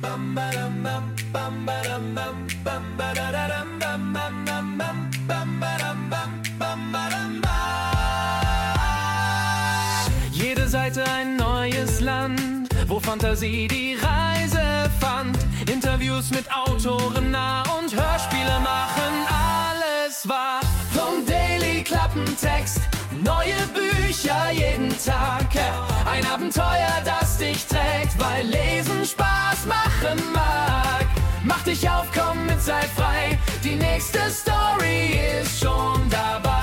Jede Seite ein neues Land, wo Fantasie die Reise fand. Interviews mit Autoren nah und Hörspiele machen alles wahr. Vom Daily Klappentext, neue Bücher jeden Tag. Ein Abenteuer, das dich trägt, weil Lesen Spaß machen mag. Mach dich auf, komm mit, sei frei, die nächste Story ist schon dabei.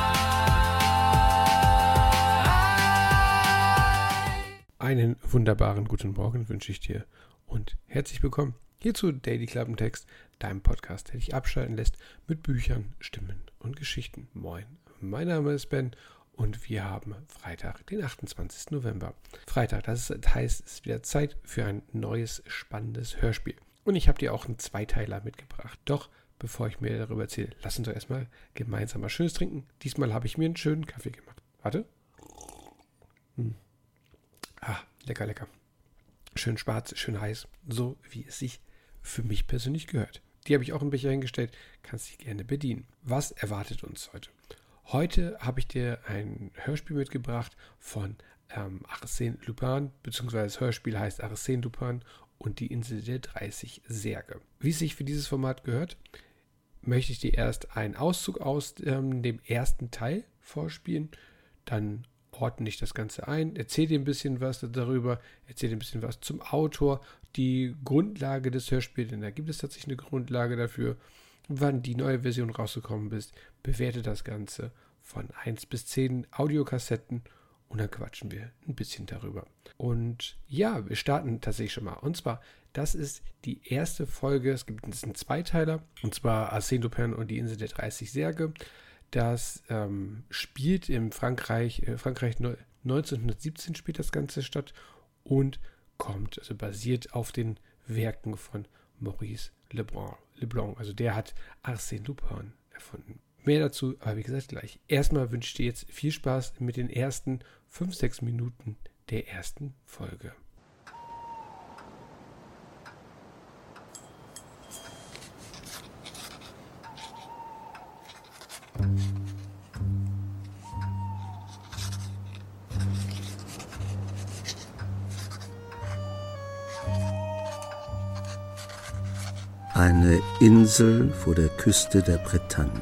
Einen wunderbaren guten Morgen wünsche ich dir und herzlich willkommen hier zu Daily Klappentext, deinem Podcast, der dich abschalten lässt mit Büchern, Stimmen und Geschichten. Moin, mein Name ist Ben und wir haben Freitag, den 28. November. Freitag, das heißt, es ist wieder Zeit für ein neues, spannendes Hörspiel. Und ich habe dir auch einen Zweiteiler mitgebracht. Doch bevor ich mir darüber erzähle, lass uns doch erstmal gemeinsam was Schönes trinken. Diesmal habe ich mir einen schönen Kaffee gemacht. Warte. Lecker, lecker. Schön schwarz, schön heiß, so wie es sich für mich persönlich gehört. Die habe ich auch im Becher hingestellt, kannst dich gerne bedienen. Was erwartet uns heute? Heute habe ich dir ein Hörspiel mitgebracht von Arsène Lupin, beziehungsweise das Hörspiel heißt Arsène Lupin und die Insel der 30 Särge. Wie es sich für dieses Format gehört, möchte ich dir erst einen Auszug aus dem ersten Teil vorspielen, dann ordne ich das Ganze ein, erzähle dir ein bisschen was darüber, erzähle dir ein bisschen was zum Autor, die Grundlage des Hörspiels, denn da gibt es tatsächlich eine Grundlage dafür, wann die neue Version rausgekommen ist, bewerte das Ganze von 1 bis 10 Audiokassetten und dann quatschen wir ein bisschen darüber. Und ja, wir starten tatsächlich schon mal. Und zwar, das ist die erste Folge, es gibt einen Zweiteiler, und zwar Arsène Lupin und die Insel der 30 Särge. Das spielt in Frankreich 1917 spielt das Ganze statt und basiert auf den Werken von Maurice Leblanc. Also der hat Arsène Lupin erfunden. Mehr dazu, aber wie gesagt gleich. Erstmal wünsche ich dir jetzt viel Spaß mit den ersten 5-6 Minuten der ersten Folge. Eine Insel vor der Küste der Bretagne.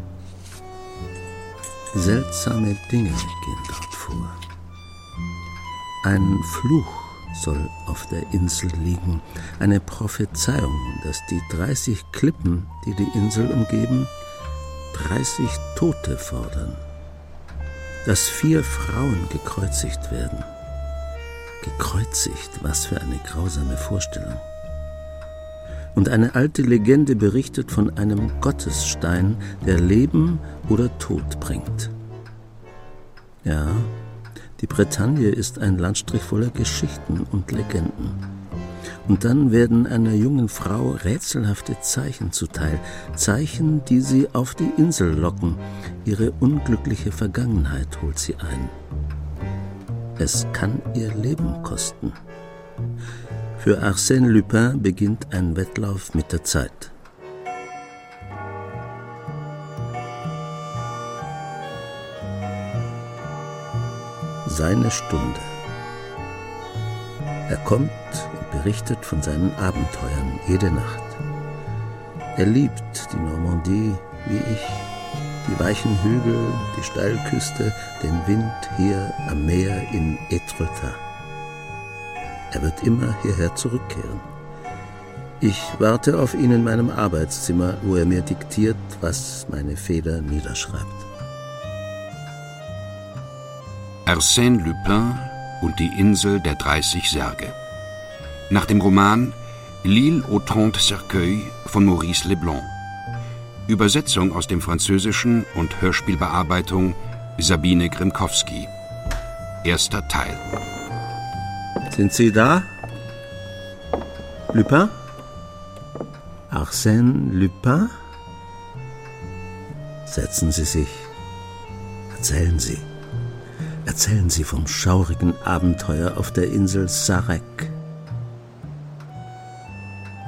Seltsame Dinge gehen dort vor. Ein Fluch soll auf der Insel liegen, eine Prophezeiung, dass die 30 Klippen, die die Insel umgeben, 30 Tote fordern, dass 4 Frauen gekreuzigt werden. Gekreuzigt, was für eine grausame Vorstellung. Und eine alte Legende berichtet von einem Gottesstein, der Leben oder Tod bringt. Ja, die Bretagne ist ein Landstrich voller Geschichten und Legenden. Und dann werden einer jungen Frau rätselhafte Zeichen zuteil. Zeichen, die sie auf die Insel locken. Ihre unglückliche Vergangenheit holt sie ein. Es kann ihr Leben kosten. Für Arsène Lupin beginnt ein Wettlauf mit der Zeit. Seine Stunde. Er kommt und berichtet von seinen Abenteuern jede Nacht. Er liebt die Normandie wie ich, die weichen Hügel, die Steilküste, den Wind hier am Meer in Étretat. Er wird immer hierher zurückkehren. Ich warte auf ihn in meinem Arbeitszimmer, wo er mir diktiert, was meine Feder niederschreibt. Arsène Lupin und die Insel der 30 Särge. Nach dem Roman L'île aux 30 cercueils von Maurice Leblanc. Übersetzung aus dem Französischen und Hörspielbearbeitung Sabine Grimkowski. Erster Teil. Sind Sie da? Lupin? Arsène Lupin? Setzen Sie sich. Erzählen Sie. Erzählen Sie vom schaurigen Abenteuer auf der Insel Sarek.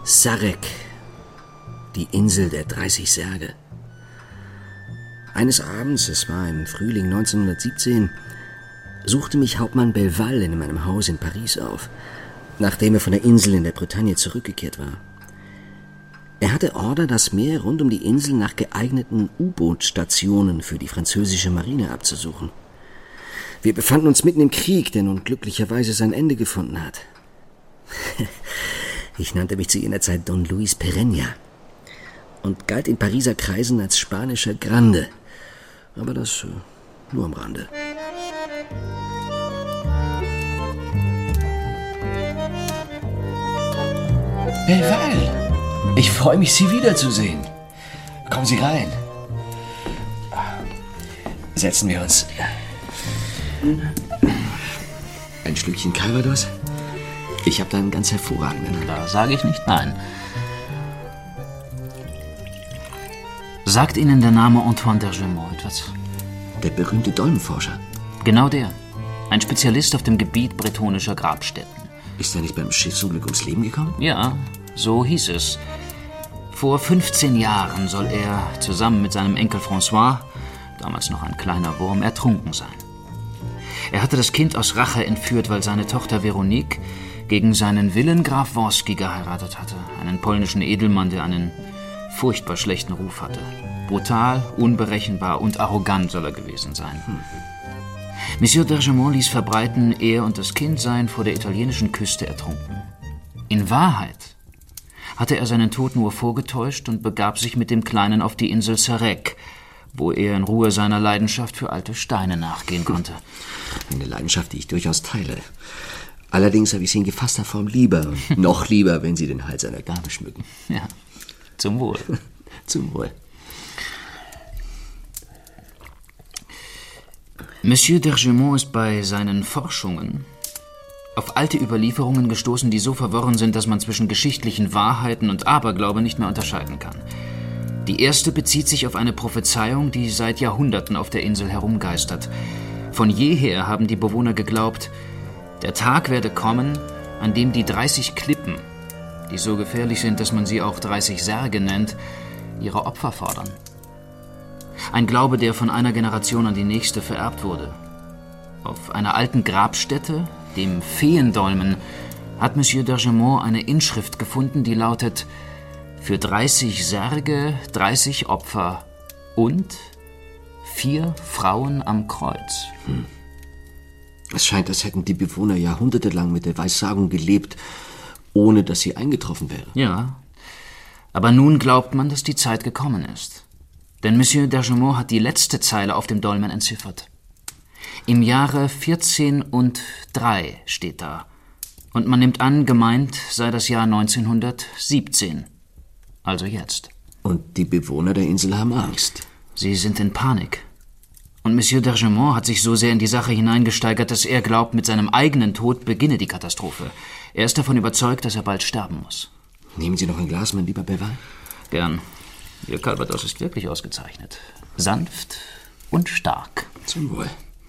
Sarek, die Insel der 30 Särge. Eines Abends, es war im Frühling 1917, suchte mich Hauptmann Belval in meinem Haus in Paris auf, nachdem er von der Insel in der Bretagne zurückgekehrt war. Er hatte Order, das Meer rund um die Insel nach geeigneten U-Boot-Stationen für die französische Marine abzusuchen. Wir befanden uns mitten im Krieg, der nun glücklicherweise sein Ende gefunden hat. Ich nannte mich zu jener Zeit Don Luis Pereña und galt in Pariser Kreisen als spanischer Grande. Aber das nur am Rande. Belval, ich freue mich, Sie wiederzusehen. Kommen Sie rein. Setzen wir uns. Ein Schlückchen Calvados? Ich habe da einen ganz hervorragenden. Da sage ich nicht nein. Sagt Ihnen der Name Antoine d'Ergemont etwas? Der berühmte Dolmenforscher. Genau der. Ein Spezialist auf dem Gebiet bretonischer Grabstätten. Ist er nicht beim Schiffsunglück ums Leben gekommen? Ja, so hieß es. Vor 15 Jahren soll er zusammen mit seinem Enkel François, damals noch ein kleiner Wurm, ertrunken sein. Er hatte das Kind aus Rache entführt, weil seine Tochter Veronique gegen seinen Willen Graf Worski geheiratet hatte, einen polnischen Edelmann, der einen furchtbar schlechten Ruf hatte. Brutal, unberechenbar und arrogant soll er gewesen sein. Monsieur d'Ergemont ließ verbreiten, er und das Kind seien vor der italienischen Küste ertrunken. In Wahrheit hatte er seinen Tod nur vorgetäuscht und begab sich mit dem Kleinen auf die Insel Sarek, wo er in Ruhe seiner Leidenschaft für alte Steine nachgehen konnte. Eine Leidenschaft, die ich durchaus teile. Allerdings habe ich sie in gefasster Form lieber und noch lieber, wenn Sie den Hals einer Dame schmücken. Ja, zum Wohl. Zum Wohl. Monsieur d'Ergemont ist bei seinen Forschungen auf alte Überlieferungen gestoßen, die so verworren sind, dass man zwischen geschichtlichen Wahrheiten und Aberglaube nicht mehr unterscheiden kann. Die erste bezieht sich auf eine Prophezeiung, die seit Jahrhunderten auf der Insel herumgeistert. Von jeher haben die Bewohner geglaubt, der Tag werde kommen, an dem die 30 Klippen, die so gefährlich sind, dass man sie auch 30 Särge nennt, ihre Opfer fordern. Ein Glaube, der von einer Generation an die nächste vererbt wurde. Auf einer alten Grabstätte, dem Feendolmen, hat Monsieur d'Ergemont eine Inschrift gefunden, die lautet: für 30 Särge, 30 Opfer und 4 Frauen am Kreuz. Es scheint, als hätten die Bewohner jahrhundertelang mit der Weissagung gelebt, ohne dass sie eingetroffen wäre. Ja, aber nun glaubt man, dass die Zeit gekommen ist. Denn Monsieur d'Ergemont hat die letzte Zeile auf dem Dolmen entziffert. Im Jahre 1403 steht da. Und man nimmt an, gemeint sei das Jahr 1917. Also jetzt. Und die Bewohner der Insel haben Angst. Sie sind in Panik. Und Monsieur d'Ergemont hat sich so sehr in die Sache hineingesteigert, dass er glaubt, mit seinem eigenen Tod beginne die Katastrophe. Er ist davon überzeugt, dass er bald sterben muss. Nehmen Sie noch ein Glas, mein lieber Belval? Gern. Ihr Calvados ist wirklich ausgezeichnet. Sanft und stark. Zum Wohl.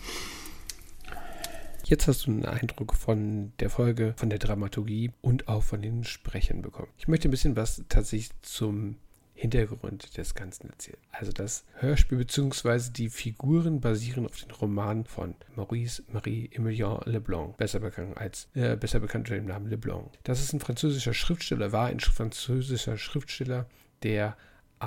Jetzt hast du einen Eindruck von der Folge, von der Dramaturgie und auch von den Sprechern bekommen. Ich möchte ein bisschen was tatsächlich zum Hintergrund des Ganzen erzählen. Also das Hörspiel bzw. die Figuren basieren auf den Roman von Maurice Marie-Emilien Leblanc, besser bekannt unter dem Namen Leblanc. Das ist ein französischer Schriftsteller, der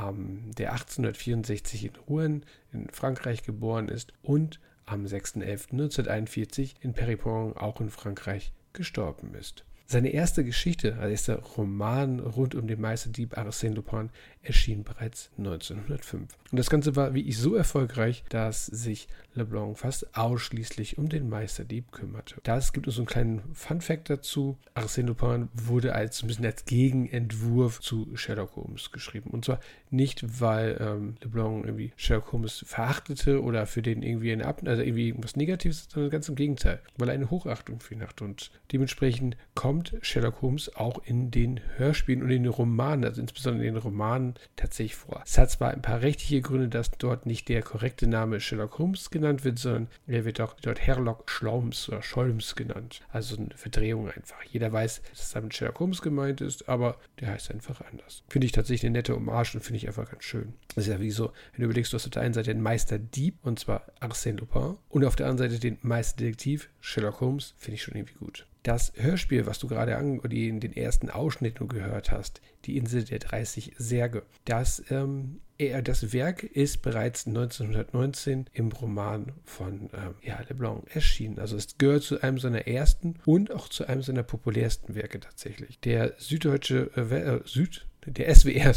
1864 in Rouen in Frankreich geboren ist und am 6.11.1941 in Péripon, auch in Frankreich, gestorben ist. Seine erste Geschichte, also erster Roman rund um den Meisterdieb Arsène Lupin, erschien bereits 1905. Und das Ganze war wirklich so erfolgreich, dass sich Leblanc fast ausschließlich um den Meisterdieb kümmerte. Es gibt so einen kleinen Fun-Fact dazu. Arsène Lupin wurde ein bisschen als Gegenentwurf zu Sherlock Holmes geschrieben. Und zwar nicht, weil Leblanc irgendwie Sherlock Holmes verachtete oder für den irgendwie irgendwie irgendwas Negatives, sondern ganz im Gegenteil, weil er eine Hochachtung für ihn hatte. Und dementsprechend kommt kommt Sherlock Holmes auch in den Hörspielen und in den Romanen, also insbesondere in den Romanen tatsächlich vor. Es hat zwar ein paar rechtliche Gründe, dass dort nicht der korrekte Name Sherlock Holmes genannt wird, sondern er wird auch dort Herlock Sholmes oder Sholmes genannt. Also eine Verdrehung einfach. Jeder weiß, dass damit Sherlock Holmes gemeint ist, aber der heißt einfach anders. Finde ich tatsächlich eine nette Hommage und finde ich einfach ganz schön. Das ist ja wie so, wenn du überlegst, du hast auf der einen Seite den Meisterdieb, und zwar Arsène Lupin, und auf der anderen Seite den Meisterdetektiv Sherlock Holmes, finde ich schon irgendwie gut. Das Hörspiel, was du gerade in den ersten Ausschnitt nur gehört hast, Die Insel der 30 Särge, das Werk ist bereits 1919 im Roman von Leblanc erschienen. Also es gehört zu einem seiner ersten und auch zu einem seiner populärsten Werke tatsächlich. Der der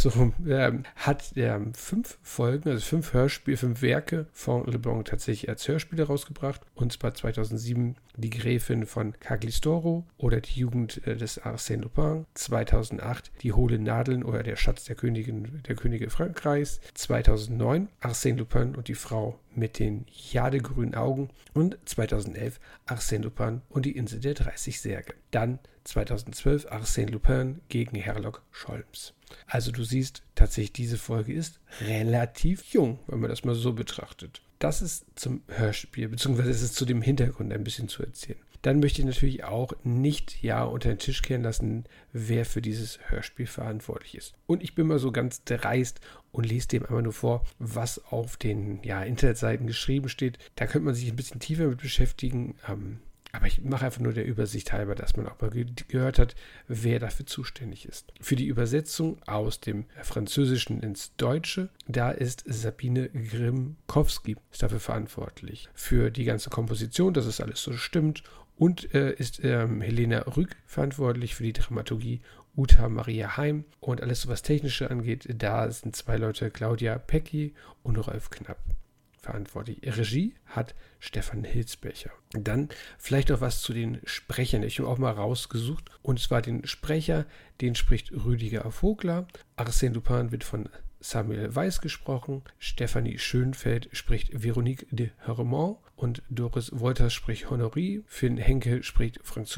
SWR hat 5 Folgen, also 5 Werke von Leblanc tatsächlich als Hörspiele rausgebracht. Und zwar 2007 Die Gräfin von Cagliostro oder Die Jugend des Arsène Lupin. 2008 Die hohle Nadeln oder Der Schatz der Könige Frankreichs. 2009 Arsène Lupin und die Frau mit den jadegrünen Augen. Und 2011 Arsène Lupin und die Insel der 30 Särge. Dann 2012 Arsène Lupin gegen Herlock Sholmes. Also du siehst, tatsächlich diese Folge ist relativ jung, wenn man das mal so betrachtet. Das ist zum Hörspiel, beziehungsweise es ist zu dem Hintergrund ein bisschen zu erzählen. Dann möchte ich natürlich auch nicht unter den Tisch kehren lassen, wer für dieses Hörspiel verantwortlich ist. Und ich bin mal so ganz dreist und lese dem einmal nur vor, was auf den Internetseiten geschrieben steht. Da könnte man sich ein bisschen tiefer mit beschäftigen. Aber ich mache einfach nur der Übersicht halber, dass man auch mal gehört hat, wer dafür zuständig ist. Für die Übersetzung aus dem Französischen ins Deutsche, da ist Sabine Grimkowski dafür verantwortlich. Für die ganze Komposition, dass es alles so stimmt. Und ist Helena Rück verantwortlich für die Dramaturgie, Uta Maria Heim. Und alles, was Technische angeht, da sind 2 Leute, Claudia Pecki und Rolf Knapp, verantwortlich. Regie hat Stefan Hilsbecher. Dann vielleicht noch was zu den Sprechern. Ich habe auch mal rausgesucht. Und zwar den Sprecher, den spricht Rüdiger Vogler. Arsène Lupin wird von Samuel Weiß gesprochen. Stefanie Schönfeld spricht Veronique de Hermont. Und Doris Wolters spricht Honoré. Finn Henke spricht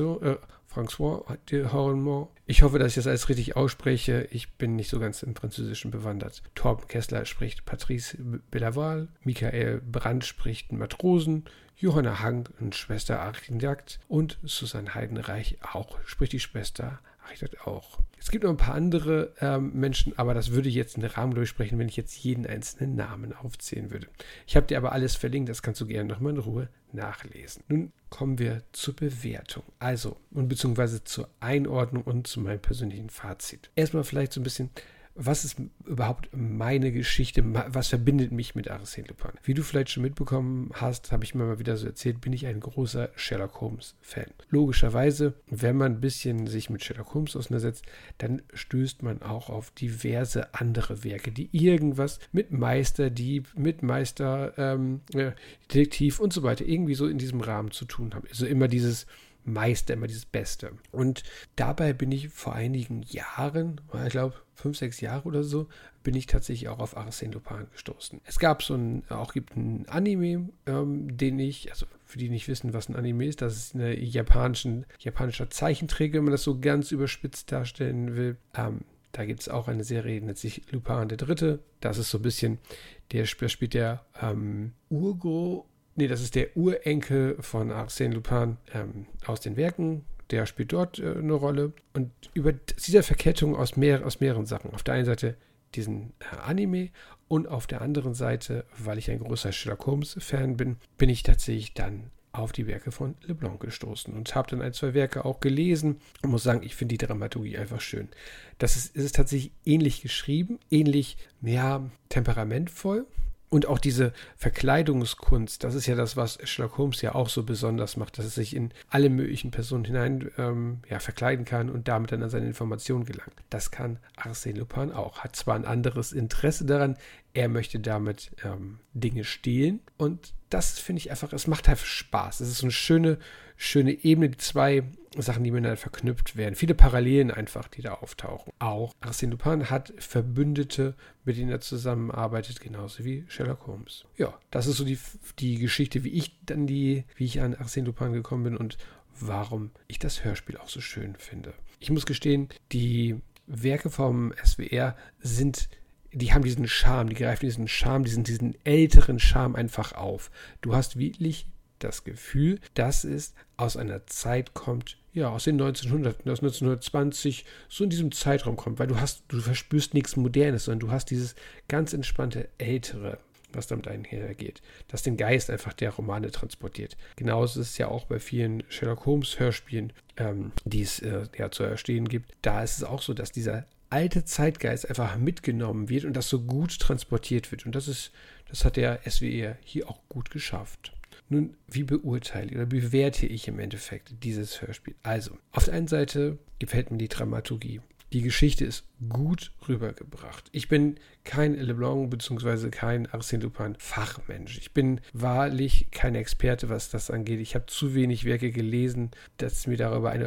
François de Hermont. Ich hoffe, dass ich das alles richtig ausspreche. Ich bin nicht so ganz im Französischen bewandert. Torben Kessler spricht Patrice Bellaval. Michael Brandt spricht Matrosen. Johanna Hank und Schwester Architekt. Und Susanne Heidenreich spricht die Schwester Architekt auch. Es gibt noch ein paar andere Menschen, aber das würde jetzt einen Rahmen durchsprechen, wenn ich jetzt jeden einzelnen Namen aufzählen würde. Ich habe dir aber alles verlinkt, das kannst du gerne nochmal in Ruhe nachlesen. Nun kommen wir zur Bewertung, beziehungsweise zur Einordnung und zu meinem persönlichen Fazit. Erstmal vielleicht so ein bisschen, was ist überhaupt meine Geschichte, was verbindet mich mit Arsène Lupin? Wie du vielleicht schon mitbekommen hast, habe ich mir mal wieder so erzählt, bin ich ein großer Sherlock Holmes-Fan. Logischerweise, wenn man ein bisschen sich mit Sherlock Holmes auseinandersetzt, dann stößt man auch auf diverse andere Werke, die irgendwas mit Meisterdieb, mit Meisterdetektiv und so weiter irgendwie so in diesem Rahmen zu tun haben. Also immer dieses Meister, immer dieses Beste. Und dabei bin ich vor einigen Jahren, ich glaube 5, 6 Jahre oder so, bin ich tatsächlich auch auf Arsène Lupin gestoßen. Es gibt einen Anime, also für die nicht wissen, was ein Anime ist, das ist eine japanischer Zeichentrick, wenn man das so ganz überspitzt darstellen will. Da gibt es auch eine Serie, die nennt sich Lupin der Dritte. Das ist so ein bisschen, das spielt der das ist der Urenkel von Arsène Lupin aus den Werken. Der spielt dort eine Rolle. Und über dieser Verkettung aus mehreren Sachen. Auf der einen Seite diesen Anime und auf der anderen Seite, weil ich ein großer Sherlock Holmes-Fan bin, bin ich tatsächlich dann auf die Werke von Leblanc gestoßen und habe dann 1, 2 Werke auch gelesen und muss sagen, ich finde die Dramaturgie einfach schön. Es ist tatsächlich ähnlich geschrieben, ähnlich, temperamentvoll. Und auch diese Verkleidungskunst, das ist ja das, was Sherlock Holmes ja auch so besonders macht, dass er sich in alle möglichen Personen hinein verkleiden kann und damit dann an seine Informationen gelangt. Das kann Arsène Lupin auch. Hat zwar ein anderes Interesse daran, er möchte damit Dinge stehlen und das finde ich einfach, es macht einfach Spaß. Es ist so eine schöne Ebene, die 2 Sachen, die miteinander verknüpft werden. Viele Parallelen einfach, die da auftauchen. Auch Arsène Lupin hat Verbündete, mit denen er zusammenarbeitet, genauso wie Sherlock Holmes. Ja, das ist so die Geschichte, wie ich an Arsène Lupin gekommen bin und warum ich das Hörspiel auch so schön finde. Ich muss gestehen, die Werke vom SWR die haben diesen Charme, die greifen diesen Charme, diesen älteren Charme einfach auf. Du hast wirklich das Gefühl, dass es aus einer Zeit kommt, ja, aus den 1900, aus 1920, so in diesem Zeitraum kommt, weil du verspürst nichts Modernes, sondern du hast dieses ganz entspannte Ältere, was damit einhergeht, das den Geist einfach der Romane transportiert. Genauso ist es ja auch bei vielen Sherlock Holmes Hörspielen, die es zu erstehen gibt. Da ist es auch so, dass dieser alte Zeitgeist einfach mitgenommen wird und das so gut transportiert wird. Und das hat der SWR hier auch gut geschafft. Nun, wie beurteile oder bewerte ich im Endeffekt dieses Hörspiel? Also, auf der einen Seite gefällt mir die Dramaturgie. Die Geschichte ist gut rübergebracht. Ich bin kein Leblanc bzw. kein Arsène Lupin Fachmensch. Ich bin wahrlich kein Experte, was das angeht. Ich habe zu wenig Werke gelesen, dass mir darüber um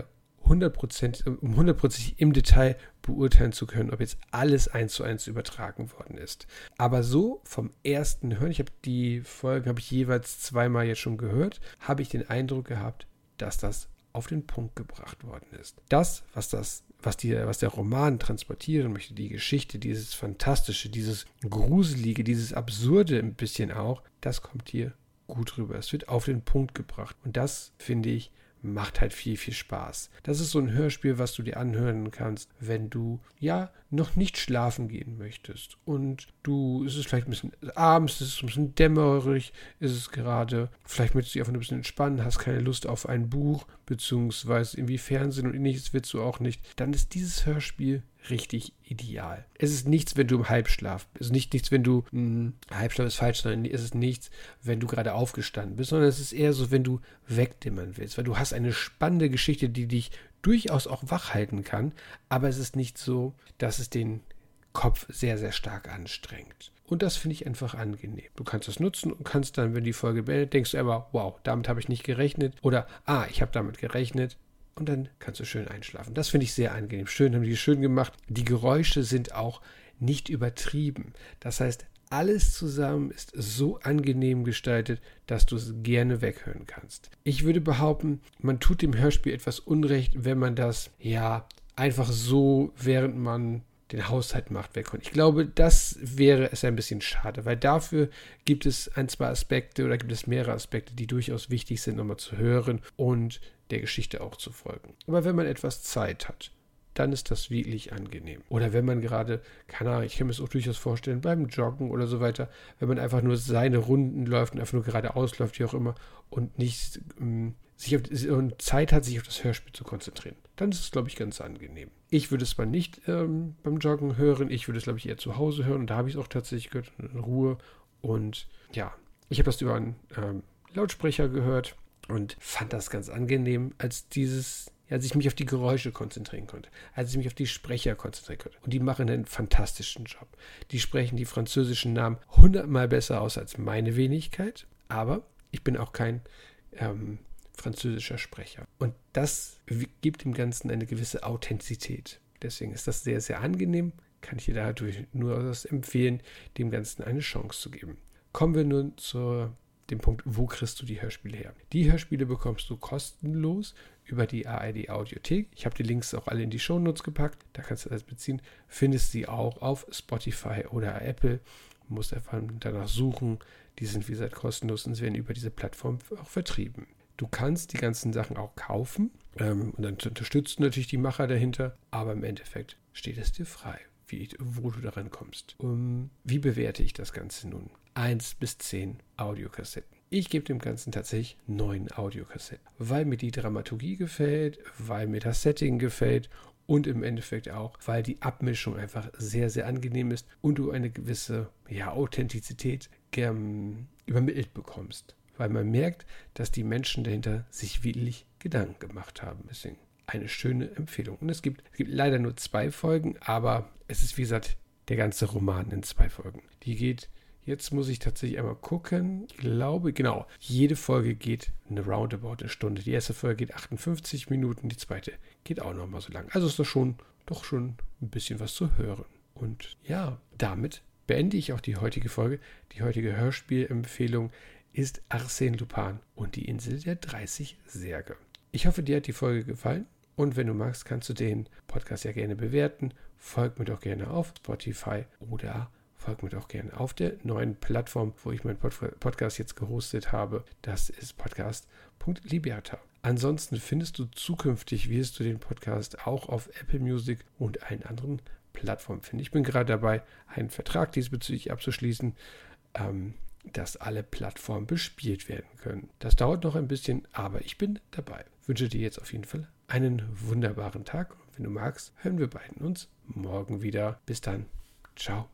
100% im Detail beurteilen zu können, ob jetzt alles 1:1 übertragen worden ist. Aber so vom ersten Hören, die Folgen habe ich jeweils zweimal jetzt schon gehört, habe ich den Eindruck gehabt, dass das auf den Punkt gebracht worden ist. Das, was der Roman transportieren möchte, die Geschichte, dieses Fantastische, dieses Gruselige, dieses Absurde ein bisschen auch, das kommt hier gut rüber. Es wird auf den Punkt gebracht. Und das, finde ich, macht halt viel, viel Spaß. Das ist so ein Hörspiel, was du dir anhören kannst, wenn du ja noch nicht schlafen gehen möchtest. Und es ist vielleicht ein bisschen abends, es ist ein bisschen dämmerig, ist es gerade, vielleicht möchtest du dich einfach ein bisschen entspannen, hast keine Lust auf ein Buch, beziehungsweise irgendwie Fernsehen und ähnliches willst du auch nicht, dann ist dieses Hörspiel richtig ideal. Es ist nichts, wenn du im Halbschlaf bist. Es ist nichts, wenn du, Halbschlaf ist falsch, sondern es ist nichts, wenn du gerade aufgestanden bist, sondern es ist eher so, wenn du wegdimmern willst, weil du hast eine spannende Geschichte, die dich durchaus auch wach halten kann, aber es ist nicht so, dass es den Kopf sehr, sehr stark anstrengt. Und das finde ich einfach angenehm. Du kannst es nutzen und kannst dann, wenn die Folge beendet, denkst du aber, wow, damit habe ich nicht gerechnet oder, ich habe damit gerechnet. Und dann kannst du schön einschlafen. Das finde ich sehr angenehm. Schön, haben die schön gemacht. Die Geräusche sind auch nicht übertrieben. Das heißt, alles zusammen ist so angenehm gestaltet, dass du es gerne weghören kannst. Ich würde behaupten, man tut dem Hörspiel etwas Unrecht, wenn man das einfach so, während man den Haushalt macht, weghören. Ich glaube, das wäre es ein bisschen schade, weil dafür gibt es mehrere Aspekte, die durchaus wichtig sind, nochmal zu hören und der Geschichte auch zu folgen. Aber wenn man etwas Zeit hat, dann ist das wirklich angenehm. Oder wenn man gerade, keine Ahnung, ich kann mir das auch durchaus vorstellen, beim Joggen oder so weiter, wenn man einfach nur seine Runden läuft und einfach nur geradeaus läuft, wie auch immer, und nicht Zeit hat, sich auf das Hörspiel zu konzentrieren, dann ist es, glaube ich, ganz angenehm. Ich würde es mal nicht beim Joggen hören, ich würde es, glaube ich, eher zu Hause hören und da habe ich es auch tatsächlich gehört, in Ruhe. Und ja, ich habe das über einen Lautsprecher gehört und fand das ganz angenehm, als ich mich auf die Geräusche konzentrieren konnte, als ich mich auf die Sprecher konzentrieren konnte. Und die machen einen fantastischen Job. Die sprechen die französischen Namen 100-mal besser aus als meine Wenigkeit, aber ich bin auch kein französischer Sprecher. Und das gibt dem Ganzen eine gewisse Authentizität. Deswegen ist das sehr, sehr angenehm. Kann ich dir dadurch nur empfehlen, dem Ganzen eine Chance zu geben. Kommen wir nun zu dem Punkt, wo kriegst du die Hörspiele her? Die Hörspiele bekommst du kostenlos über die ARD Audiothek. Ich habe die Links auch alle in die Shownotes gepackt. Da kannst du das beziehen. Findest sie auch auf Spotify oder Apple. Du musst einfach danach suchen. Die sind, wie gesagt, kostenlos und werden über diese Plattform auch vertrieben. Du kannst die ganzen Sachen auch kaufen und dann unterstützt natürlich die Macher dahinter. Aber im Endeffekt steht es dir frei, wo du daran kommst. Wie bewerte ich das Ganze nun? 1 bis 10 Audiokassetten. Ich gebe dem Ganzen tatsächlich 9 Audiokassetten, weil mir die Dramaturgie gefällt, weil mir das Setting gefällt und im Endeffekt auch, weil die Abmischung einfach sehr, sehr angenehm ist und du eine gewisse Authentizität übermittelt bekommst. Weil man merkt, dass die Menschen dahinter sich wirklich Gedanken gemacht haben. Deswegen eine schöne Empfehlung. Und es gibt leider nur 2 Folgen, aber es ist, wie gesagt, der ganze Roman in 2 Folgen. Die geht, jetzt muss ich tatsächlich einmal gucken, ich glaube, genau, jede Folge geht roundabout eine Stunde. Die erste Folge geht 58 Minuten, die zweite geht auch nochmal so lang. Also ist das doch schon ein bisschen was zu hören. Und ja, damit beende ich auch die heutige Folge. Die heutige Hörspielempfehlung ist Arsène Lupin und die Insel der 30 Särge. Ich hoffe, dir hat die Folge gefallen. Und wenn du magst, kannst du den Podcast ja gerne bewerten. Folg mir doch gerne auf Spotify oder folg mir doch gerne auf der neuen Plattform, wo ich meinen Podcast jetzt gehostet habe. Das ist podcast.liberta. Ansonsten findest du zukünftig, wirst du den Podcast auch auf Apple Music und allen anderen Plattformen finden. Ich bin gerade dabei, einen Vertrag diesbezüglich abzuschließen, dass alle Plattformen bespielt werden können. Das dauert noch ein bisschen, aber ich bin dabei. Ich wünsche dir jetzt auf jeden Fall einen wunderbaren Tag. Und wenn du magst, hören wir beiden uns morgen wieder. Bis dann. Ciao.